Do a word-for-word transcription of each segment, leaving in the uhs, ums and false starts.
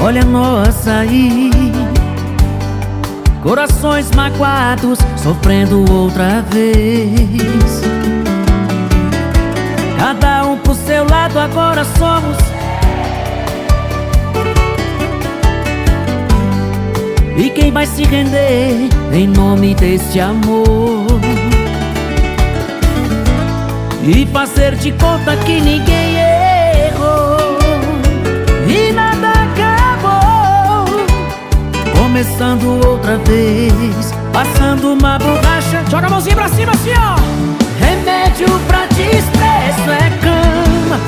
Olha nós aí, corações magoados, sofrendo outra vez. Cada um pro seu lado, agora somos. E quem vai se render em nome deste amor? E fazer de conta que ninguém errou e nada acabou. Começando outra vez, passando uma borracha. Joga a mãozinha pra cima assim, ó. Remédio pra desprezo é cama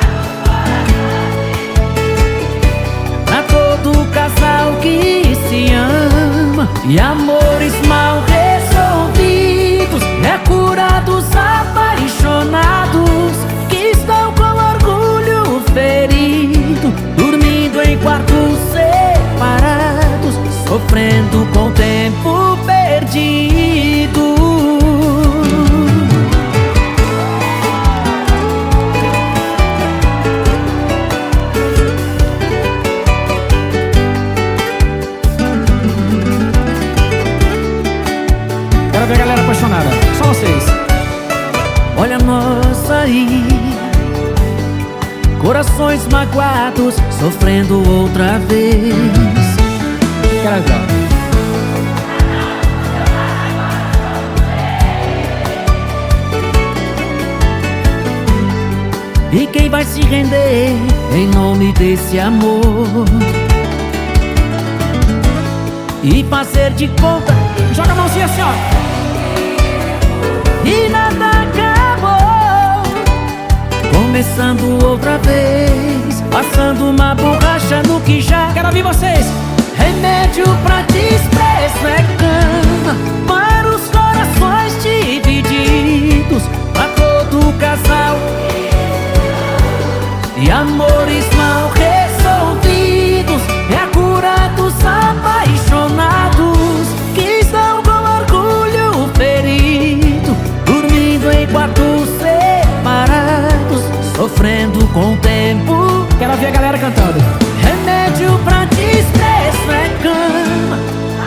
pra todo casal que se ama. E amores mal resolvidos é cura dos apaixonados que estão com orgulho ferido, dormindo em quartos separados, sofrendo com o tempo perdido. Quero ver a galera apaixonada, só vocês. Olha nós aí, corações magoados, sofrendo outra vez. Quero ver. E quem vai se render em nome desse amor? E fazer de conta. Joga a mãozinha assim, ó. E nada acabou. Começando outra vez, passando uma borracha no que já. Quero ouvir vocês. Remédio pra desprezo é cama para os corações divididos, pra todo casal. E amores mal resolvidos é a cura dos apaixonados que estão com orgulho ferido, dormindo em quartos separados, sofrendo com o tempo. Quero ver a galera cantando. Remédio pra desprezo é cama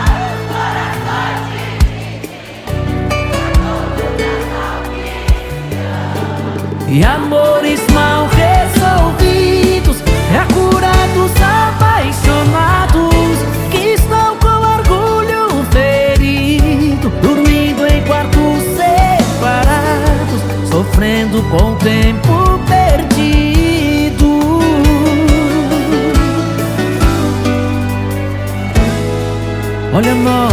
e amores mal resolvidos é a cura dos apaixonados que estão com orgulho ferido, dormindo em quartos separados, sofrendo com o tempo perdido. Olha nós